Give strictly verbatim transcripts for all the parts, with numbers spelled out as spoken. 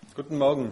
Guten Morgen.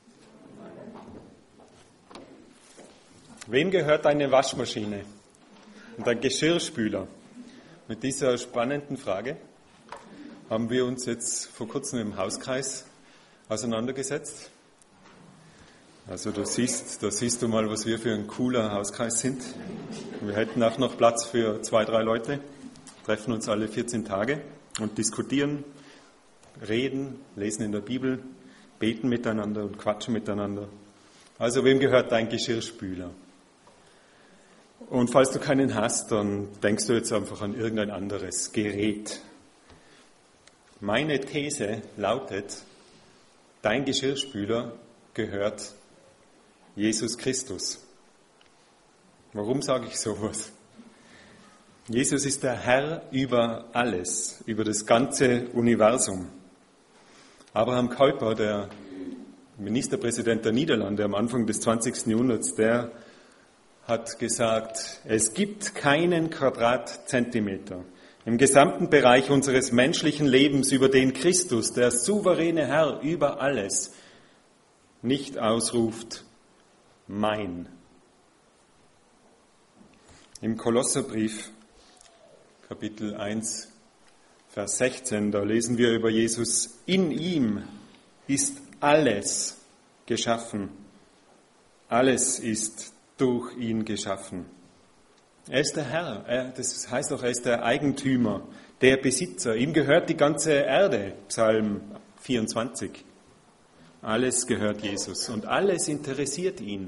Wem gehört eine Waschmaschine und ein Geschirrspüler? Mit dieser spannenden Frage haben wir uns jetzt vor kurzem im Hauskreis auseinandergesetzt. Also du siehst, da siehst du mal, was wir für ein cooler Hauskreis sind. Wir hätten auch noch Platz für zwei, drei Leute, treffen uns alle vierzehn Tage und diskutieren, reden, lesen in der Bibel, beten miteinander und quatschen miteinander. Also wem gehört dein Geschirrspüler? Und falls du keinen hast, dann denkst du jetzt einfach an irgendein anderes Gerät. Meine These lautet, dein Geschirrspüler gehört Jesus Christus. Warum sage ich sowas? Jesus ist der Herr über alles, über das ganze Universum. Abraham Kuyper, der Ministerpräsident der Niederlande am Anfang des zwanzigsten Jahrhunderts, der hat gesagt, es gibt keinen Quadratzentimeter im gesamten Bereich unseres menschlichen Lebens, über den Christus, der souveräne Herr über alles, nicht ausruft, mein. Im Kolosserbrief, Kapitel eins, Vers sechzehn, da lesen wir über Jesus, in ihm ist alles geschaffen. Alles ist durch ihn geschaffen. Er ist der Herr, er, das heißt auch, er ist der Eigentümer, der Besitzer. Ihm gehört die ganze Erde, Psalm vierundzwanzig. Alles gehört Jesus und alles interessiert ihn.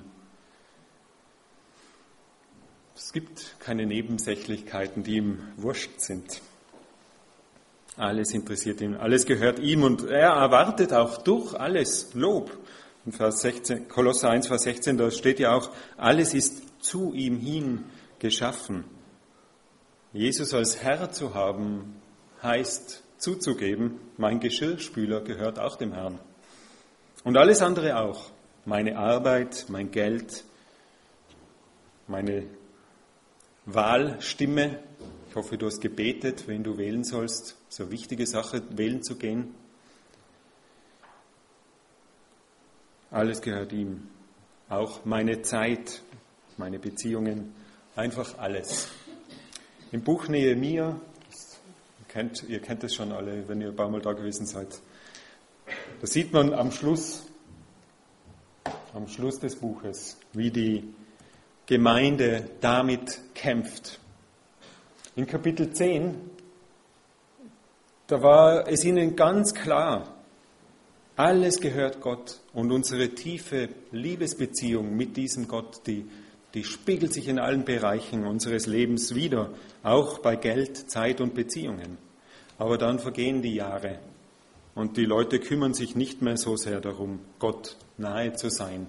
Es gibt keine Nebensächlichkeiten, die ihm wurscht sind. Alles interessiert ihn, alles gehört ihm und er erwartet auch durch alles Lob. In Vers sechzehn, Kolosser eins, Vers sechzehn, da steht ja auch, alles ist zu ihm hin geschaffen. Jesus als Herr zu haben, heißt zuzugeben, mein Geschirrspüler gehört auch dem Herrn. Und alles andere auch, meine Arbeit, mein Geld, meine Wahlstimme. Ich hoffe, du hast gebetet, wen du wählen sollst. So eine wichtige Sache, wählen zu gehen. Alles gehört ihm. Auch meine Zeit, meine Beziehungen, einfach alles. Im Buch Nehemia, ihr kennt, ihr kennt es schon alle, wenn ihr ein paar Mal da gewesen seid, da sieht man am Schluss, am Schluss des Buches, wie die Gemeinde damit kämpft. In Kapitel zehn, da war es ihnen ganz klar, alles gehört Gott und unsere tiefe Liebesbeziehung mit diesem Gott, die, die spiegelt sich in allen Bereichen unseres Lebens wider, auch bei Geld, Zeit und Beziehungen. Aber dann vergehen die Jahre und die Leute kümmern sich nicht mehr so sehr darum, Gott nahe zu sein,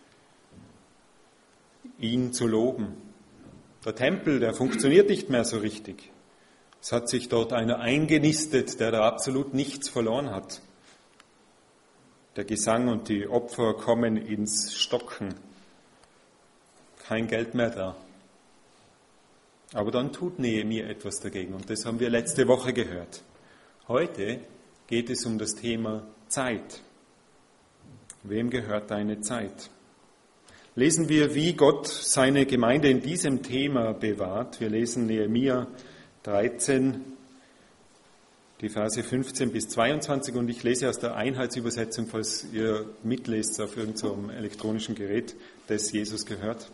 ihn zu loben. Der Tempel, der funktioniert nicht mehr so richtig. Es hat sich dort einer eingenistet, der da absolut nichts verloren hat. Der Gesang und die Opfer kommen ins Stocken. Kein Geld mehr da. Aber dann tut Nehemia etwas dagegen und das haben wir letzte Woche gehört. Heute geht es um das Thema Zeit. Wem gehört deine Zeit? Lesen wir, wie Gott seine Gemeinde in diesem Thema bewahrt. Wir lesen Nehemia dreizehn, die Verse fünfzehn bis zweiundzwanzig und ich lese aus der Einheitsübersetzung, falls ihr mitlest auf irgendeinem elektronischen Gerät, das Jesus gehört.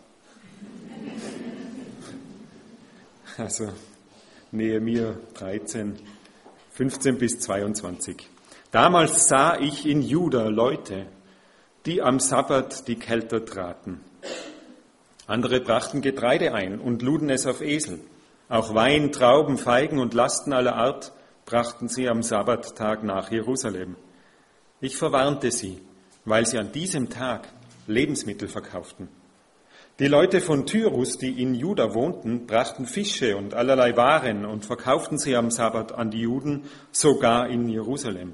Also Nehemia dreizehn, fünfzehn bis zweiundzwanzig. Damals sah ich in Juda Leute, die am Sabbat die Kelter traten. Andere brachten Getreide ein und luden es auf Esel. Auch Wein, Trauben, Feigen und Lasten aller Art brachten sie am Sabbattag nach Jerusalem. Ich verwarnte sie, weil sie an diesem Tag Lebensmittel verkauften. Die Leute von Tyrus, die in Juda wohnten, brachten Fische und allerlei Waren und verkauften sie am Sabbat an die Juden, sogar in Jerusalem.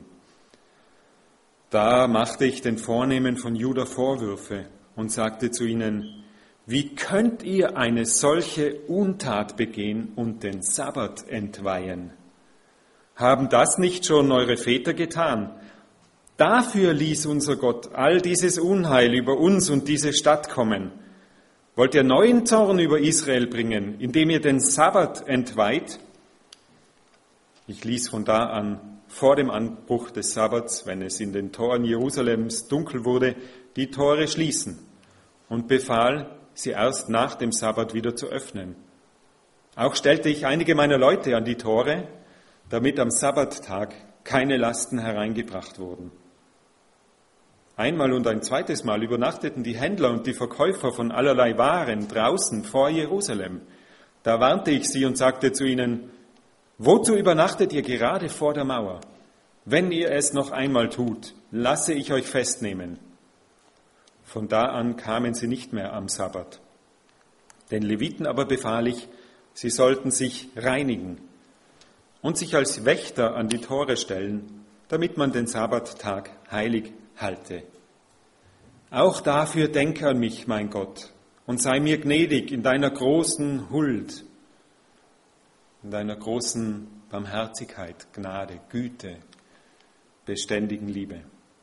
Da machte ich den Vornehmen von Juda Vorwürfe und sagte zu ihnen, wie könnt ihr eine solche Untat begehen und den Sabbat entweihen? Haben das nicht schon eure Väter getan, Dafür ließ unser Gott all dieses Unheil über uns und diese Stadt kommen. Wollt ihr neuen Zorn über Israel bringen, indem ihr den Sabbat entweiht? Ich ließ von da an, vor dem Anbruch des Sabbats, wenn es in den Toren Jerusalems dunkel wurde, die Tore schließen und befahl, sie erst nach dem Sabbat wieder zu öffnen. Auch stellte ich einige meiner Leute an die Tore, damit am Sabbattag keine Lasten hereingebracht wurden. Einmal und ein zweites Mal übernachteten die Händler und die Verkäufer von allerlei Waren draußen vor Jerusalem. Da warnte ich sie und sagte zu ihnen: Wozu übernachtet ihr gerade vor der Mauer? Wenn ihr es noch einmal tut, lasse ich euch festnehmen. Von da an kamen sie nicht mehr am Sabbat. Den Leviten aber befahl ich, sie sollten sich reinigen und sich als Wächter an die Tore stellen, damit man den Sabbattag heilig halte. Auch dafür denke an mich, mein Gott, und sei mir gnädig in deiner großen Huld, in deiner großen Barmherzigkeit, Gnade, Güte, beständigen Liebe.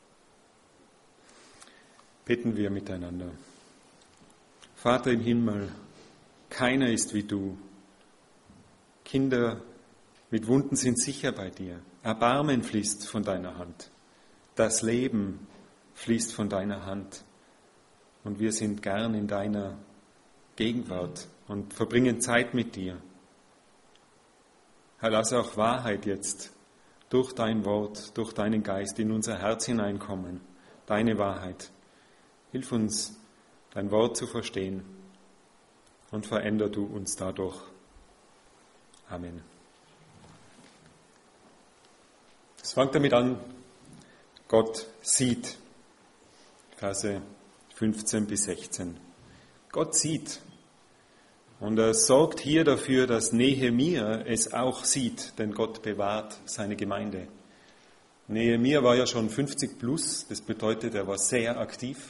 Beten wir miteinander. Vater im Himmel, keiner ist wie du. Kinder mit Wunden sind sicher bei dir. Erbarmen fließt von deiner Hand. Das Leben fließt von deiner Hand. Und wir sind gern in deiner Gegenwart und verbringen Zeit mit dir. Herr, lass auch Wahrheit jetzt durch dein Wort, durch deinen Geist in unser Herz hineinkommen. Deine Wahrheit. Hilf uns, dein Wort zu verstehen und veränder du uns dadurch. Amen. Es fängt damit an, Gott sieht. Verse fünfzehn bis sechzehn. Gott sieht. Und er sorgt hier dafür, dass Nehemia es auch sieht, denn Gott bewahrt seine Gemeinde. Nehemia war ja schon fünfzig plus, das bedeutet, er war sehr aktiv.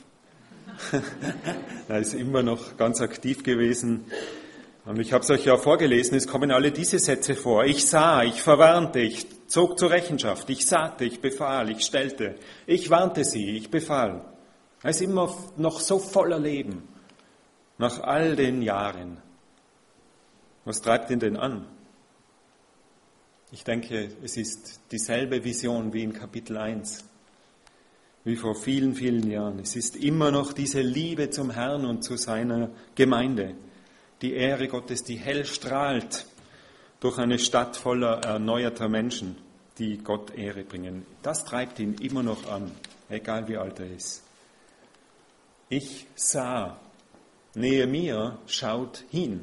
Er ist immer noch ganz aktiv gewesen. Und ich habe es euch ja vorgelesen, es kommen alle diese Sätze vor. Ich sah, ich verwarnte, ich zog zur Rechenschaft, ich sagte, ich befahl, ich stellte, ich warnte sie, ich befahl. Er ist immer noch so voller Leben, nach all den Jahren. Was treibt ihn denn an? Ich denke, es ist dieselbe Vision wie in Kapitel eins, wie vor vielen, vielen Jahren. Es ist immer noch diese Liebe zum Herrn und zu seiner Gemeinde, die Ehre Gottes, die hell strahlt durch eine Stadt voller erneuerter Menschen, die Gott Ehre bringen. Das treibt ihn immer noch an, egal wie alt er ist. Ich sah, Nehemia schaut hin.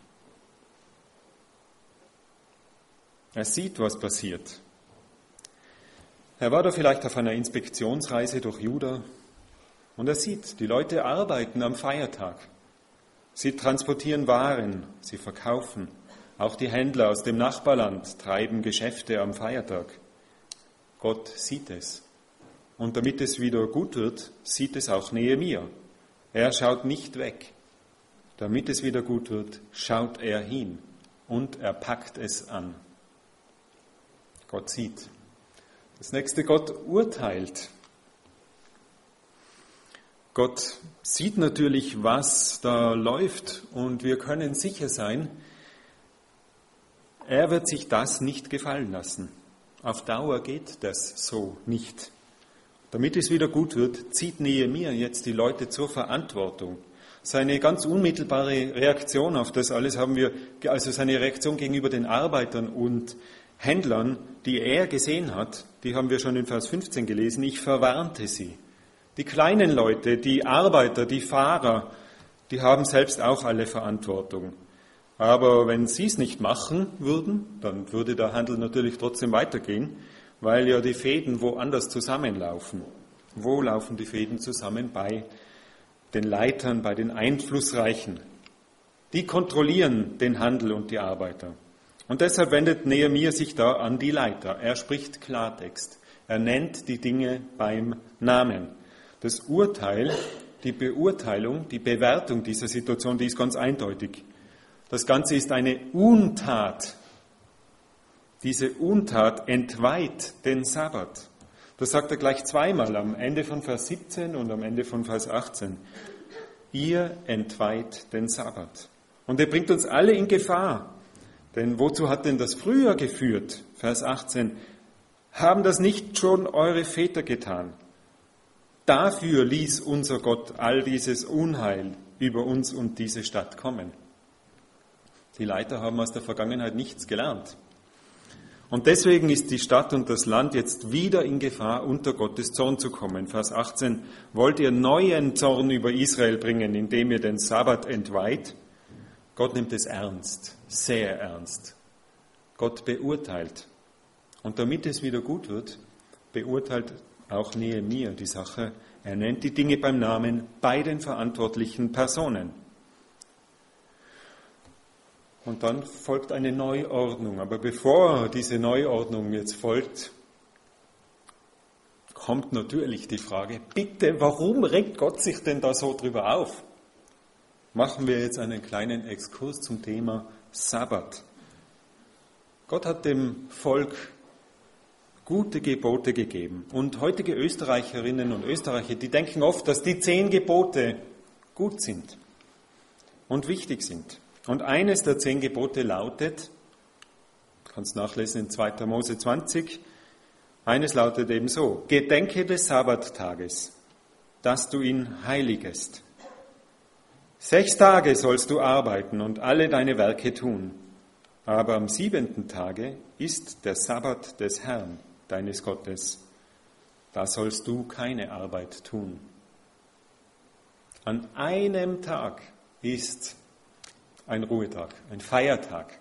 Er sieht, was passiert. Er war da vielleicht auf einer Inspektionsreise durch Juda und er sieht, die Leute arbeiten am Feiertag. Sie transportieren Waren, sie verkaufen. Auch die Händler aus dem Nachbarland treiben Geschäfte am Feiertag. Gott sieht es. Und damit es wieder gut wird, sieht es auch Nehemia. Er schaut nicht weg. Damit es wieder gut wird, schaut er hin und er packt es an. Gott sieht. Das nächste, Gott urteilt. Gott sieht natürlich, was da läuft und wir können sicher sein, er wird sich das nicht gefallen lassen. Auf Dauer geht das so nicht. Damit es wieder gut wird, zieht Nehemia jetzt die Leute zur Verantwortung. Seine ganz unmittelbare Reaktion auf das alles haben wir, also seine Reaktion gegenüber den Arbeitern und Händlern, die er gesehen hat, die haben wir schon in Vers fünfzehn gelesen, ich verwarnte sie. Die kleinen Leute, die Arbeiter, die Fahrer, die haben selbst auch alle Verantwortung. Aber wenn sie es nicht machen würden, dann würde der Handel natürlich trotzdem weitergehen, weil ja die Fäden woanders zusammenlaufen. Wo laufen die Fäden zusammen? Bei den Leitern, bei den Einflussreichen. Die kontrollieren den Handel und die Arbeiter. Und deshalb wendet Nehemia sich da an die Leiter. Er spricht Klartext. Er nennt die Dinge beim Namen. Das Urteil, die Beurteilung, die Bewertung dieser Situation, die ist ganz eindeutig. Das Ganze ist eine Untat. Diese Untat entweiht den Sabbat. Das sagt er gleich zweimal, am Ende von Vers siebzehn und am Ende von Vers achtzehn. Ihr entweiht den Sabbat. Und er bringt uns alle in Gefahr. Denn wozu hat denn das früher geführt? Vers achtzehn. Haben das nicht schon eure Väter getan? Dafür ließ unser Gott all dieses Unheil über uns und diese Stadt kommen. Die Leiter haben aus der Vergangenheit nichts gelernt. Und deswegen ist die Stadt und das Land jetzt wieder in Gefahr, unter Gottes Zorn zu kommen. Vers achtzehn. Wollt ihr neuen Zorn über Israel bringen, indem ihr den Sabbat entweiht? Gott nimmt es ernst, sehr ernst. Gott beurteilt. Und damit es wieder gut wird, beurteilt auch Nehemia die Sache. Er nennt die Dinge beim Namen bei den verantwortlichen Personen. Und dann folgt eine Neuordnung. Aber bevor diese Neuordnung jetzt folgt, kommt natürlich die Frage, bitte, warum regt Gott sich denn da so drüber auf? Machen wir jetzt einen kleinen Exkurs zum Thema Sabbat. Gott hat dem Volk gute Gebote gegeben. Und heutige Österreicherinnen und Österreicher, die denken oft, dass die zehn Gebote gut sind und wichtig sind. Und eines der zehn Gebote lautet, du kannst nachlesen in zweiter Mose zwanzig, eines lautet eben so, Gedenke des Sabbattages, dass du ihn heiligest. Sechs Tage sollst du arbeiten und alle deine Werke tun, aber am siebenten Tage ist der Sabbat des Herrn, deines Gottes. Da sollst du keine Arbeit tun. An einem Tag ist ein Ruhetag, ein Feiertag.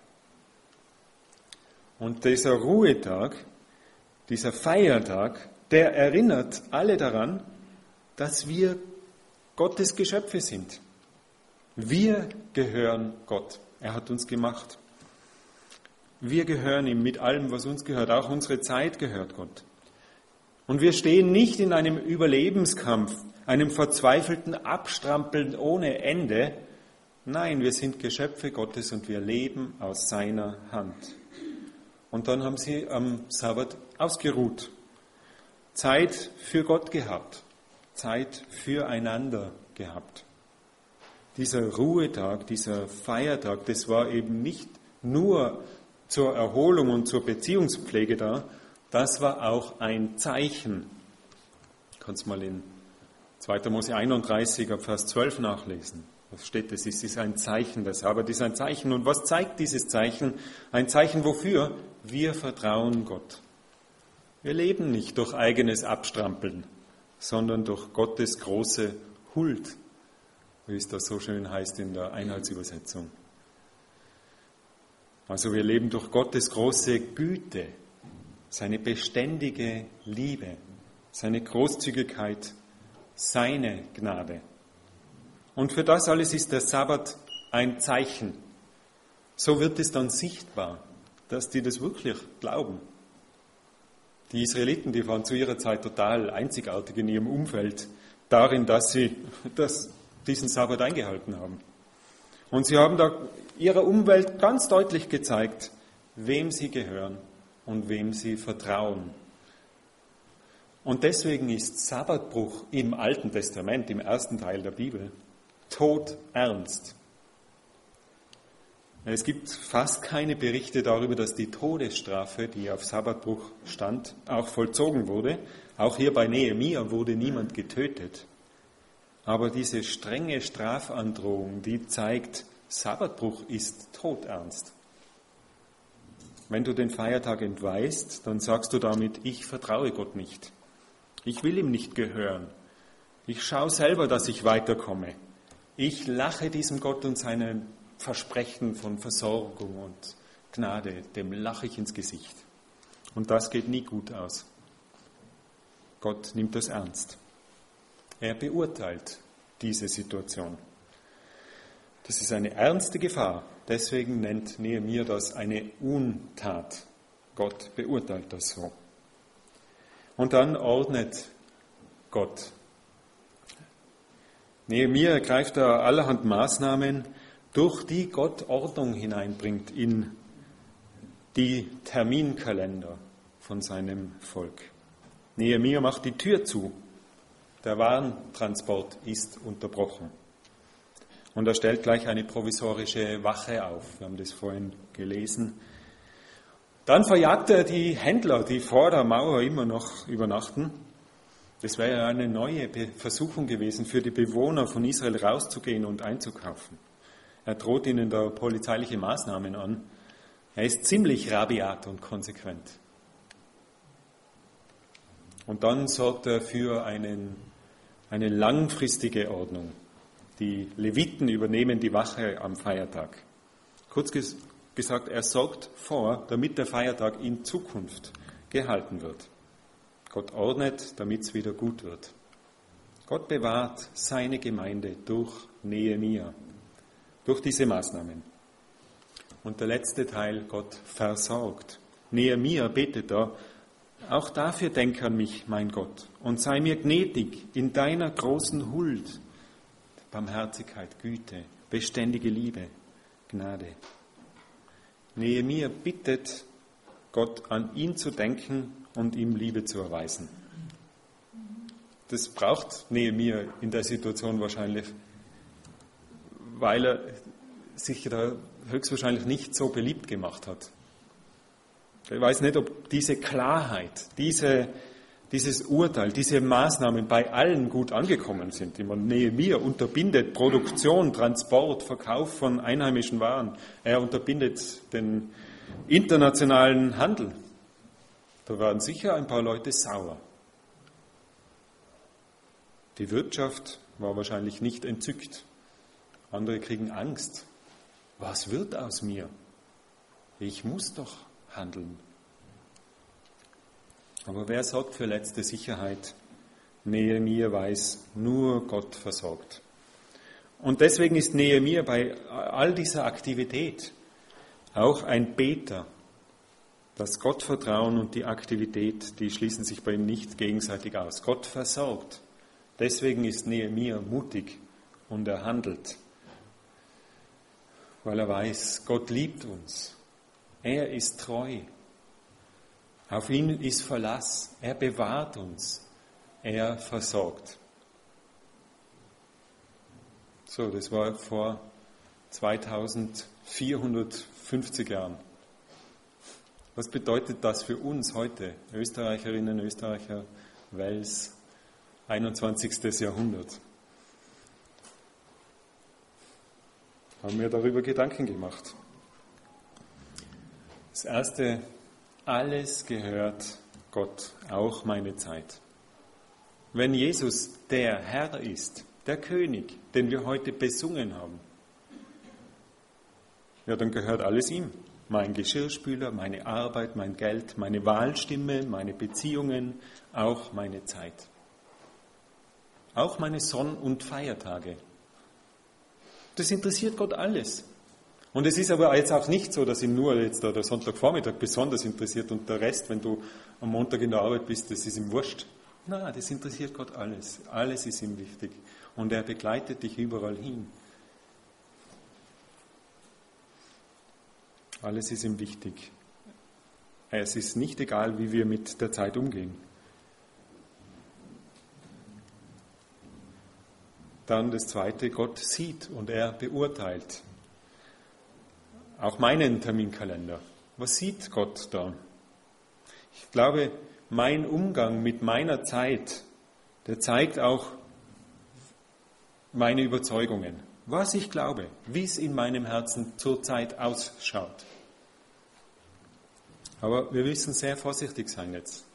Und dieser Ruhetag, dieser Feiertag, der erinnert alle daran, dass wir Gottes Geschöpfe sind. Wir gehören Gott. Er hat uns gemacht. Wir gehören ihm mit allem, was uns gehört. Auch unsere Zeit gehört Gott. Und wir stehen nicht in einem Überlebenskampf, einem verzweifelten Abstrampeln ohne Ende. Nein, wir sind Geschöpfe Gottes und wir leben aus seiner Hand. Und dann haben sie am Sabbat ausgeruht. Zeit für Gott gehabt. Zeit füreinander gehabt. Dieser Ruhetag, dieser Feiertag, das war eben nicht nur zur Erholung und zur Beziehungspflege da, das war auch ein Zeichen. Du kannst mal in zweiter Mose einunddreißig ab Vers zwölf nachlesen. Was steht das? Es ist ein Zeichen, der Sabbat ist ein Zeichen. Und was zeigt dieses Zeichen? Ein Zeichen wofür? Wir vertrauen Gott. Wir leben nicht durch eigenes Abstrampeln, sondern durch Gottes große Huld, wie es das so schön heißt in der Einheitsübersetzung. Also wir leben durch Gottes große Güte, seine beständige Liebe, seine Großzügigkeit, seine Gnade. Und für das alles ist der Sabbat ein Zeichen. So wird es dann sichtbar, dass die das wirklich glauben. Die Israeliten, die waren zu ihrer Zeit total einzigartig in ihrem Umfeld, darin, dass sie das, diesen Sabbat eingehalten haben. Und sie haben da ihrer Umwelt ganz deutlich gezeigt, wem sie gehören und wem sie vertrauen. Und deswegen ist Sabbatbruch im Alten Testament, im ersten Teil der Bibel, todernst. Es gibt fast keine Berichte darüber, dass die Todesstrafe, die auf Sabbatbruch stand, auch vollzogen wurde. Auch hier bei Nehemia wurde niemand getötet. Aber diese strenge Strafandrohung, die zeigt, Sabbatbruch ist todernst. Wenn du den Feiertag entweihst, dann sagst du damit, ich vertraue Gott nicht. Ich will ihm nicht gehören. Ich schaue selber, dass ich weiterkomme. Ich lache diesem Gott und seinen Versprechen von Versorgung und Gnade, dem lache ich ins Gesicht. Und das geht nie gut aus. Gott nimmt das ernst. Er beurteilt diese Situation. Das ist eine ernste Gefahr. Deswegen nennt Nehemia das eine Untat. Gott beurteilt das so. Und dann ordnet Gott. Nehemia ergreift da allerhand Maßnahmen, durch die Gott Ordnung hineinbringt in die Terminkalender von seinem Volk. Nehemia macht die Tür zu. Der Warentransport ist unterbrochen. Und er stellt gleich eine provisorische Wache auf. Wir haben das vorhin gelesen. Dann verjagt er die Händler, die vor der Mauer immer noch übernachten. Das wäre ja eine neue Versuchung gewesen, für die Bewohner von Israel rauszugehen und einzukaufen. Er droht ihnen da polizeiliche Maßnahmen an. Er ist ziemlich rabiat und konsequent. Und dann sorgt er für einen, eine langfristige Ordnung. Die Leviten übernehmen die Wache am Feiertag. Kurz gesagt, er sorgt vor, damit der Feiertag in Zukunft gehalten wird. Gott ordnet, damit es wieder gut wird. Gott bewahrt seine Gemeinde durch Nehemia, durch diese Maßnahmen. Und der letzte Teil, Gott versorgt. Nehemia betet da, auch dafür denk an mich, mein Gott, und sei mir gnädig in deiner großen Huld, Barmherzigkeit, Güte, beständige Liebe, Gnade. Nehemia bittet Gott, an ihn zu denken und ihm Liebe zu erweisen. Das braucht Nehemia in der Situation wahrscheinlich, weil er sich da höchstwahrscheinlich nicht so beliebt gemacht hat. Ich weiß nicht, ob diese Klarheit, diese, dieses Urteil, diese Maßnahmen bei allen gut angekommen sind. Ich meine, Nehemia unterbindet Produktion, Transport, Verkauf von einheimischen Waren. Er unterbindet den internationalen Handel. Da waren sicher ein paar Leute sauer. Die Wirtschaft war wahrscheinlich nicht entzückt. Andere kriegen Angst. Was wird aus mir? Ich muss doch handeln. Aber wer sorgt für letzte Sicherheit? Nehemia weiß, nur Gott versorgt. Und deswegen ist Nehemia bei all dieser Aktivität auch ein Beter. Das Gottvertrauen und die Aktivität, die schließen sich bei ihm nicht gegenseitig aus. Gott versorgt. Deswegen ist Nehemia mutig und er handelt. Weil er weiß, Gott liebt uns. Er ist treu. Auf ihn ist Verlass. Er bewahrt uns. Er versorgt. So, das war vor zweitausendvierhundertfünfzig Jahren. Was bedeutet das für uns heute, Österreicherinnen, Österreicher, Wels, einundzwanzigstes Jahrhundert? Haben wir darüber Gedanken gemacht. Das Erste, alles gehört Gott, auch meine Zeit. Wenn Jesus der Herr ist, der König, den wir heute besungen haben, ja, dann gehört alles ihm. Mein Geschirrspüler, meine Arbeit, mein Geld, meine Wahlstimme, meine Beziehungen, auch meine Zeit. Auch meine Sonn- und Feiertage. Das interessiert Gott alles. Und es ist aber jetzt auch nicht so, dass ihn nur jetzt der Sonntagvormittag besonders interessiert und der Rest, wenn du am Montag in der Arbeit bist, das ist ihm wurscht. Nein, das interessiert Gott alles. Alles ist ihm wichtig. Und er begleitet dich überall hin. Alles ist ihm wichtig. Es ist nicht egal, wie wir mit der Zeit umgehen. Dann das Zweite, Gott sieht und er beurteilt. Auch meinen Terminkalender. Was sieht Gott da? Ich glaube, mein Umgang mit meiner Zeit, der zeigt auch meine Überzeugungen. Was ich glaube, wie es in meinem Herzen zurzeit ausschaut. Aber wir müssen sehr vorsichtig sein jetzt.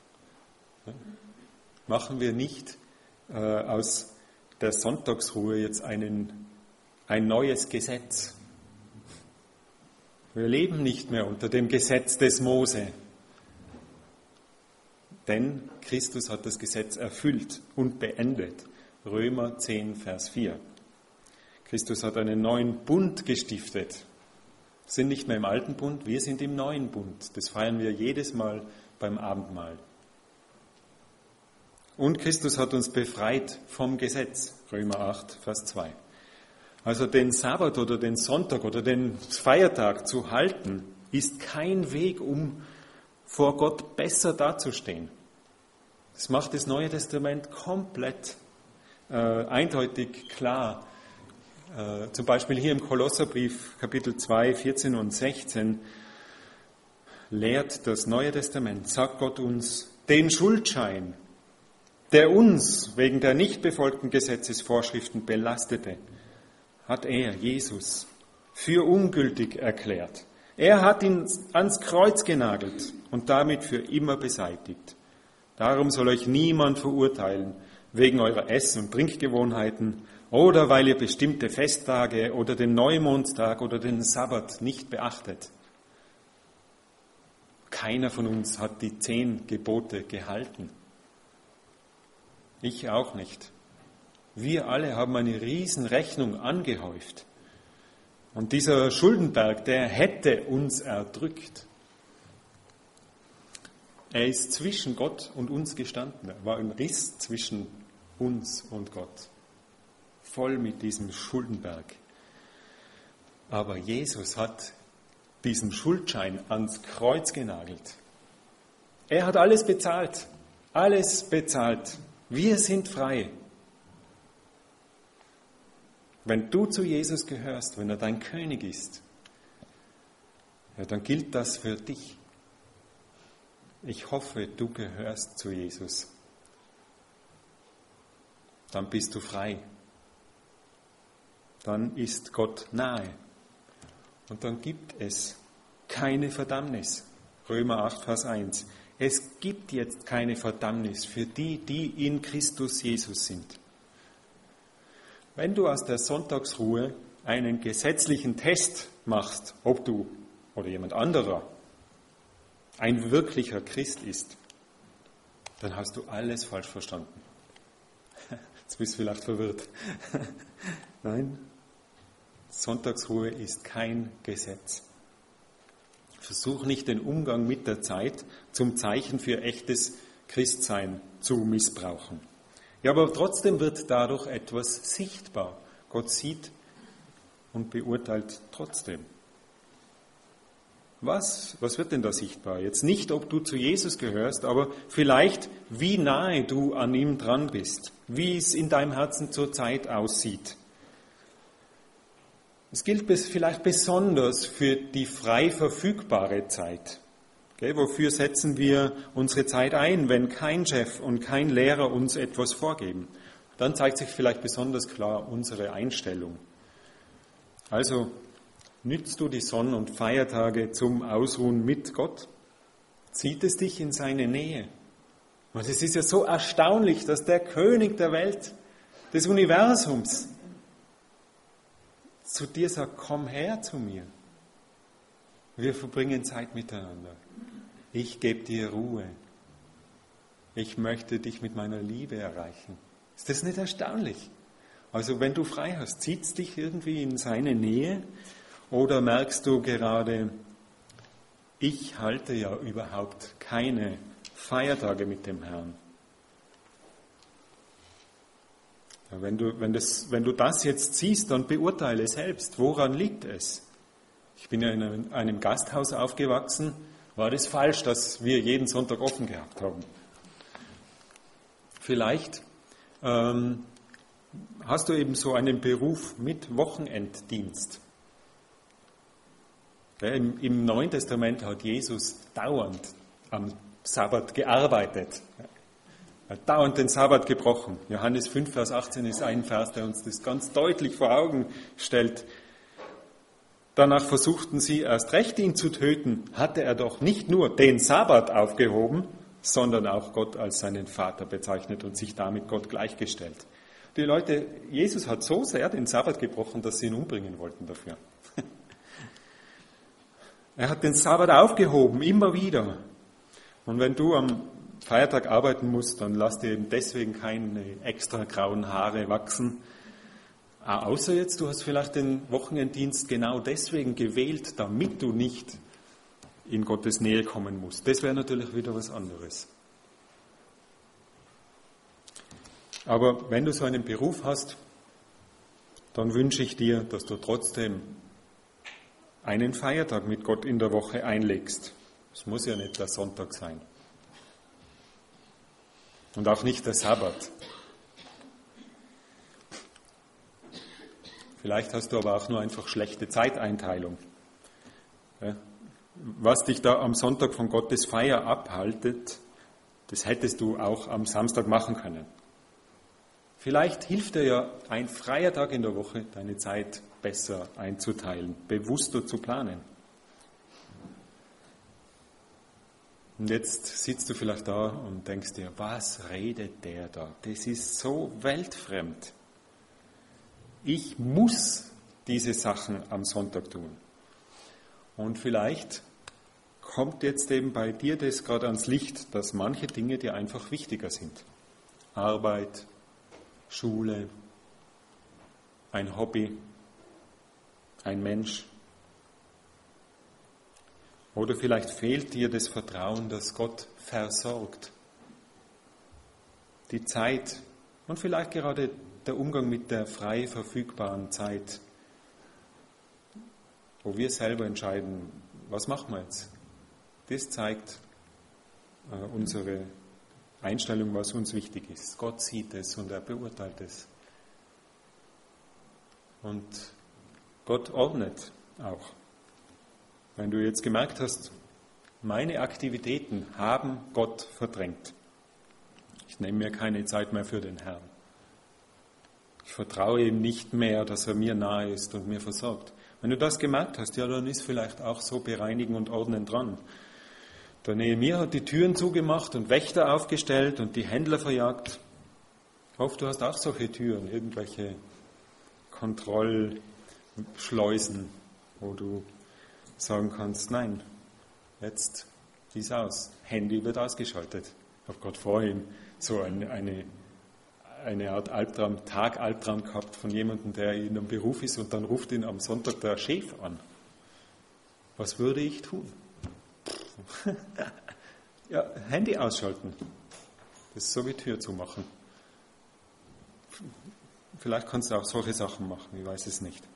Machen wir nicht äh, aus der Sonntagsruhe jetzt einen, ein neues Gesetz. Wir leben nicht mehr unter dem Gesetz des Mose. Denn Christus hat das Gesetz erfüllt und beendet. Römer zehn, Vers vier. Christus hat einen neuen Bund gestiftet. Wir sind nicht mehr im alten Bund, wir sind im neuen Bund. Das feiern wir jedes Mal beim Abendmahl. Und Christus hat uns befreit vom Gesetz. Römer acht, Vers zwei. Also den Sabbat oder den Sonntag oder den Feiertag zu halten, ist kein Weg, um vor Gott besser dazustehen. Das macht das Neue Testament komplett äh, eindeutig klar. Äh, zum Beispiel hier im Kolosserbrief, Kapitel zwei, vierzehn und sechzehn, lehrt das Neue Testament, sagt Gott uns, den Schuldschein, der uns wegen der nicht befolgten Gesetzesvorschriften belastete, hat er, Jesus, für ungültig erklärt. Er hat ihn ans Kreuz genagelt und damit für immer beseitigt. Darum soll euch niemand verurteilen wegen eurer Ess- und Trinkgewohnheiten oder weil ihr bestimmte Festtage oder den Neumondtag oder den Sabbat nicht beachtet. Keiner von uns hat die zehn Gebote gehalten. Ich auch nicht. Wir alle haben eine riesen Rechnung angehäuft. Und dieser Schuldenberg, der hätte uns erdrückt. Er ist zwischen Gott und uns gestanden. Er war ein Riss zwischen uns und Gott. Voll mit diesem Schuldenberg. Aber Jesus hat diesen Schuldschein ans Kreuz genagelt. Er hat alles bezahlt. Alles bezahlt. Wir sind frei. Wenn du zu Jesus gehörst, wenn er dein König ist, ja, dann gilt das für dich. Ich hoffe, du gehörst zu Jesus. Dann bist du frei. Dann ist Gott nahe. Und dann gibt es keine Verdammnis. Römer acht, Vers eins. Es gibt jetzt keine Verdammnis für die, die in Christus Jesus sind. Wenn du aus der Sonntagsruhe einen gesetzlichen Test machst, ob du oder jemand anderer ein wirklicher Christ ist, dann hast du alles falsch verstanden. Jetzt bist du vielleicht verwirrt. Nein, Sonntagsruhe ist kein Gesetz. Versuch nicht, den Umgang mit der Zeit zum Zeichen für echtes Christsein zu missbrauchen. Ja, aber trotzdem wird dadurch etwas sichtbar. Gott sieht und beurteilt trotzdem. Was? Was wird denn da sichtbar? Jetzt nicht, ob du zu Jesus gehörst, aber vielleicht, wie nahe du an ihm dran bist, wie es in deinem Herzen zur Zeit aussieht. Es gilt vielleicht besonders für die frei verfügbare Zeit. Okay, wofür setzen wir unsere Zeit ein, wenn kein Chef und kein Lehrer uns etwas vorgeben? Dann zeigt sich vielleicht besonders klar unsere Einstellung. Also, nützt du die Sonn- und Feiertage zum Ausruhen mit Gott? Zieht es dich in seine Nähe? Und es ist ja so erstaunlich, dass der König der Welt, des Universums, zu dir sagt, komm her zu mir. Wir verbringen Zeit miteinander. Ich gebe dir Ruhe. Ich möchte dich mit meiner Liebe erreichen. Ist das nicht erstaunlich? Also wenn du frei hast, zieht es dich irgendwie in seine Nähe oder merkst du gerade, ich halte ja überhaupt keine Feiertage mit dem Herrn. Ja, wenn du, wenn, das, wenn du das jetzt siehst, dann beurteile selbst, woran liegt es? Ich bin ja in einem, einem Gasthaus aufgewachsen. War das falsch, dass wir jeden Sonntag offen gehabt haben? Vielleicht ähm, hast du eben so einen Beruf mit Wochenenddienst. Ja, im, Im Neuen Testament hat Jesus dauernd am Sabbat gearbeitet. Er hat dauernd den Sabbat gebrochen. Johannes fünf, Vers achtzehn ist ein Vers, der uns das ganz deutlich vor Augen stellt. Danach versuchten sie erst recht, ihn zu töten. Hatte er doch nicht nur den Sabbat aufgehoben, sondern auch Gott als seinen Vater bezeichnet und sich damit Gott gleichgestellt. Die Leute, Jesus hat so sehr den Sabbat gebrochen, dass sie ihn umbringen wollten dafür. Er hat den Sabbat aufgehoben, immer wieder. Und wenn du am Feiertag arbeiten musst, dann lass dir eben deswegen keine extra grauen Haare wachsen. Außer jetzt, du hast vielleicht den Wochenenddienst genau deswegen gewählt, damit du nicht in Gottes Nähe kommen musst. Das wäre natürlich wieder was anderes. Aber wenn du so einen Beruf hast, dann wünsche ich dir, dass du trotzdem einen Feiertag mit Gott in der Woche einlegst. Es muss ja nicht der Sonntag sein. Und auch nicht der Sabbat. Vielleicht hast du aber auch nur einfach schlechte Zeiteinteilung. Was dich da am Sonntag von Gottes Feier abhaltet, das hättest du auch am Samstag machen können. Vielleicht hilft dir ja ein freier Tag in der Woche, deine Zeit besser einzuteilen, bewusster zu planen. Und jetzt sitzt du vielleicht da und denkst dir, was redet der da? Das ist so weltfremd. Ich muss diese Sachen am Sonntag tun. Und vielleicht kommt jetzt eben bei dir das gerade ans Licht, dass manche Dinge dir einfach wichtiger sind. Arbeit, Schule, ein Hobby, ein Mensch. Oder vielleicht fehlt dir das Vertrauen, dass Gott versorgt. Die Zeit und vielleicht gerade der Umgang mit der frei verfügbaren Zeit, wo wir selber entscheiden, was machen wir jetzt. Das zeigt äh, unsere Einstellung, was uns wichtig ist. Gott sieht es und er beurteilt es. Und Gott ordnet auch. Wenn du jetzt gemerkt hast, meine Aktivitäten haben Gott verdrängt. Ich nehme mir keine Zeit mehr für den Herrn. Ich vertraue ihm nicht mehr, dass er mir nahe ist und mir versorgt. Wenn du das gemerkt hast, ja, dann ist vielleicht auch so bereinigen und ordnen dran. Der Nehemia hat die Türen zugemacht und Wächter aufgestellt und die Händler verjagt. Ich hoffe, du hast auch solche Türen, irgendwelche Kontrollschleusen, wo du sagen kannst, nein, jetzt wie es aus. Handy wird ausgeschaltet. Ich habe gerade vorhin so eine, eine, eine Art Albtraum, Tag-Albtraum gehabt von jemandem, der in einem Beruf ist und dann ruft ihn am Sonntag der Chef an. Was würde ich tun? Ja, Handy ausschalten. Das ist so wie Tür zumachen. Vielleicht kannst du auch solche Sachen machen, ich weiß es nicht.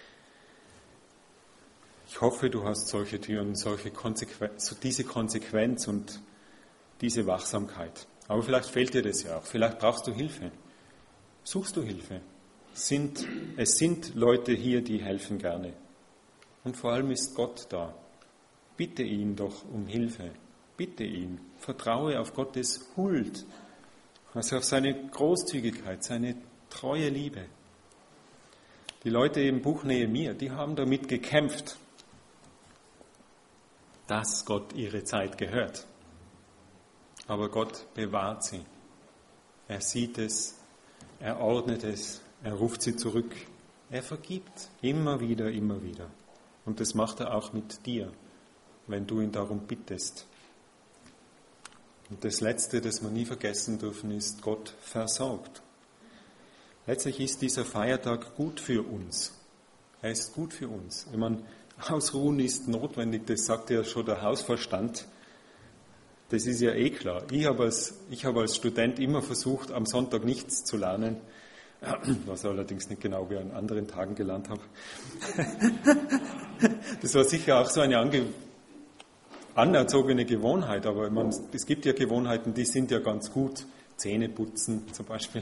Ich hoffe, du hast solche Türen, solche Konsequenz, diese Konsequenz und diese Wachsamkeit. Aber vielleicht fehlt dir das ja auch. Vielleicht brauchst du Hilfe. Suchst du Hilfe? Es sind, es sind Leute hier, die helfen gerne. Und vor allem ist Gott da. Bitte ihn doch um Hilfe. Bitte ihn. Vertraue auf Gottes Huld. Also auf seine Großzügigkeit, seine treue Liebe. Die Leute im Buch Nehemia, die haben damit gekämpft, dass Gott ihre Zeit gehört. Aber Gott bewahrt sie. Er sieht es, er ordnet es, er ruft sie zurück. Er vergibt immer wieder, immer wieder. Und das macht er auch mit dir, wenn du ihn darum bittest. Und das Letzte, das wir nie vergessen dürfen, ist, Gott versorgt. Letztlich ist dieser Feiertag gut für uns. Er ist gut für uns. Ich meine, Ausruhen ist notwendig, das sagt ja schon der Hausverstand. Das ist ja eh klar. Ich habe als, ich habe als Student immer versucht, am Sonntag nichts zu lernen, was allerdings nicht genau wie an anderen Tagen gelernt habe. Das war sicher auch so eine ange, anerzogene Gewohnheit, aber man, es gibt ja Gewohnheiten, die sind ja ganz gut. Zähne putzen zum Beispiel.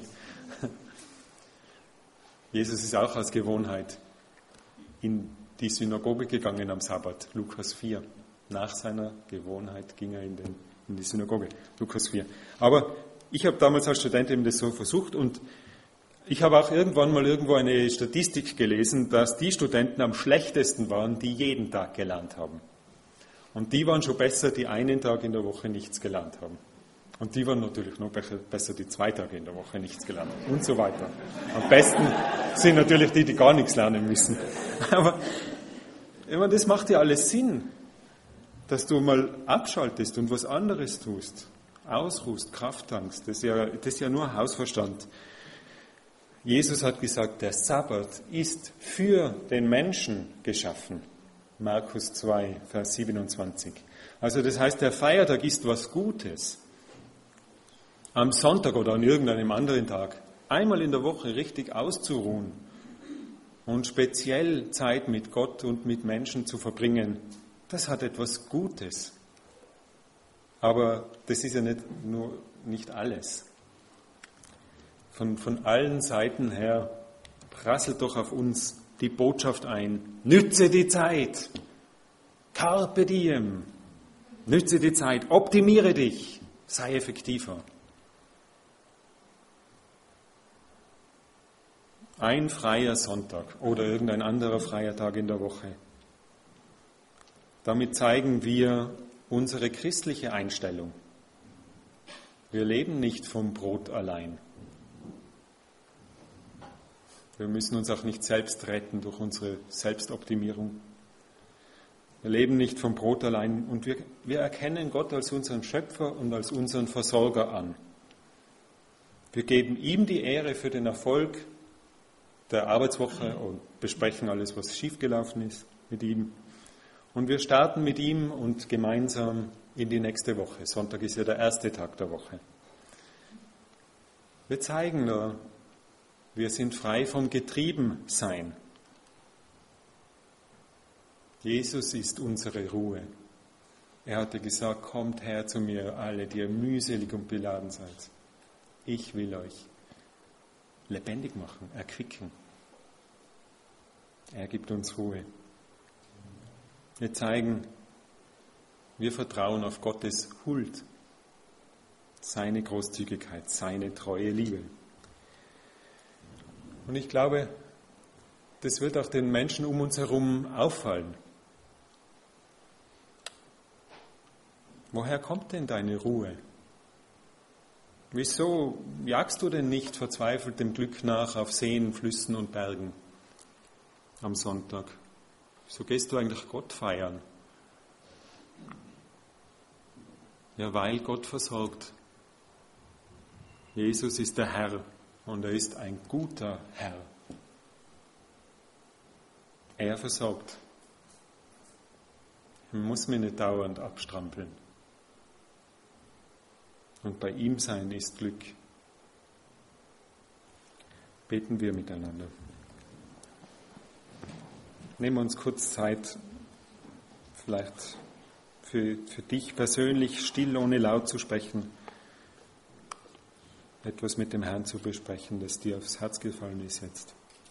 Jesus ist auch als Gewohnheit in die Synagoge gegangen am Sabbat, Lukas vier. Nach seiner Gewohnheit ging er in, den, in die Synagoge, Lukas vier. Aber ich habe damals als Student eben das so versucht und ich habe auch irgendwann mal irgendwo eine Statistik gelesen, dass die Studenten am schlechtesten waren, die jeden Tag gelernt haben. Und die waren schon besser, die einen Tag in der Woche nichts gelernt haben. Und die waren natürlich noch besser, die zwei Tage in der Woche nichts gelernt haben und so weiter. Am besten sind natürlich die, die gar nichts lernen müssen. Aber ich meine, das macht ja alles Sinn, dass du mal abschaltest und was anderes tust. Ausruhst, Kraft tankst. Das ist ja, das ist ja nur Hausverstand. Jesus hat gesagt, der Sabbat ist für den Menschen geschaffen. Markus zwei, Vers siebenundzwanzig. Also das heißt, der Feiertag ist was Gutes. Am Sonntag oder an irgendeinem anderen Tag einmal in der Woche richtig auszuruhen und speziell Zeit mit Gott und mit Menschen zu verbringen, das hat etwas Gutes. Aber das ist ja nicht nur, nicht alles. Von, von allen Seiten her prasselt doch auf uns die Botschaft ein: Nütze die Zeit, carpe diem, nütze die Zeit, optimiere dich, sei effektiver. Ein freier Sonntag oder irgendein anderer freier Tag in der Woche. Damit zeigen wir unsere christliche Einstellung. Wir leben nicht vom Brot allein. Wir müssen uns auch nicht selbst retten durch unsere Selbstoptimierung. Wir leben nicht vom Brot allein und wir, wir erkennen Gott als unseren Schöpfer und als unseren Versorger an. Wir geben ihm die Ehre für den Erfolg der Arbeitswoche und besprechen alles, was schiefgelaufen ist mit ihm. Und wir starten mit ihm und gemeinsam in die nächste Woche. Sonntag ist ja der erste Tag der Woche. Wir zeigen nur, wir sind frei vom Getriebensein. Jesus ist unsere Ruhe. Er hatte gesagt, kommt her zu mir, alle, die ihr mühselig und beladen seid. Ich will euch lebendig machen, erquicken. Er gibt uns Ruhe. Wir zeigen, wir vertrauen auf Gottes Huld, seine Großzügigkeit, seine treue Liebe. Und ich glaube, das wird auch den Menschen um uns herum auffallen. Woher kommt denn deine Ruhe? Wieso jagst du denn nicht verzweifelt dem Glück nach auf Seen, Flüssen und Bergen am Sonntag? Wieso gehst du eigentlich Gott feiern? Ja, weil Gott versorgt. Jesus ist der Herr und er ist ein guter Herr. Er versorgt. Er muss mich nicht dauernd abstrampeln. Und bei ihm sein ist Glück. Beten wir miteinander. Nehmen wir uns kurz Zeit, vielleicht für, für dich persönlich still, ohne laut zu sprechen, etwas mit dem Herrn zu besprechen, das dir aufs Herz gefallen ist jetzt.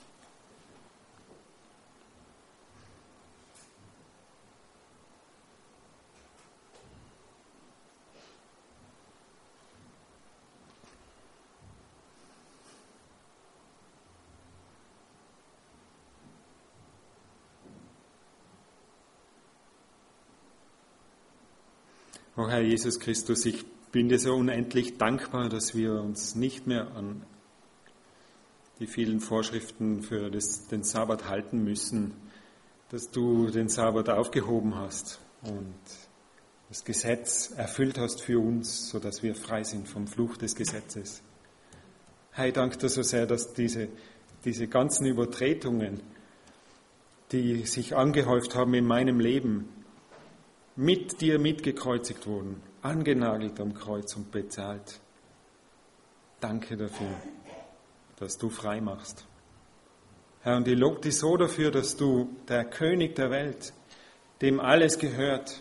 O Herr Jesus Christus, ich bin dir so unendlich dankbar, dass wir uns nicht mehr an die vielen Vorschriften für das, den Sabbat halten müssen, dass du den Sabbat aufgehoben hast und das Gesetz erfüllt hast für uns, sodass wir frei sind vom Fluch des Gesetzes. Herr, ich danke dir so sehr, dass diese, diese ganzen Übertretungen, die sich angehäuft haben in meinem Leben, mit dir mitgekreuzigt wurden, angenagelt am Kreuz und bezahlt. Danke dafür, dass du frei machst. Herr, und ich lobe dich so dafür, dass du, der König der Welt, dem alles gehört,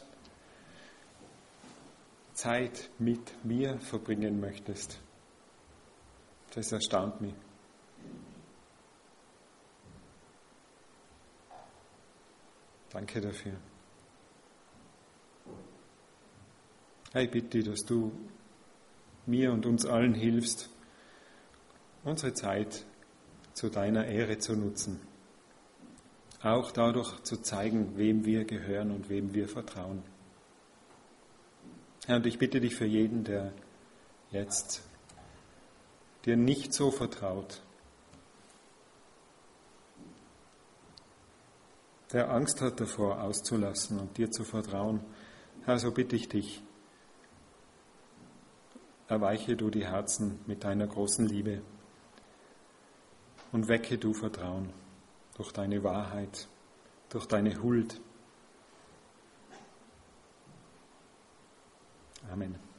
Zeit mit mir verbringen möchtest. Das erstaunt mich. Danke dafür. Herr, ich bitte dich, dass du mir und uns allen hilfst, unsere Zeit zu deiner Ehre zu nutzen. Auch dadurch zu zeigen, wem wir gehören und wem wir vertrauen. Herr, und ich bitte dich für jeden, der jetzt dir nicht so vertraut, der Angst hat davor auszulassen und dir zu vertrauen. Herr, so bitte ich dich, erweiche du die Herzen mit deiner großen Liebe und wecke du Vertrauen durch deine Wahrheit, durch deine Huld. Amen.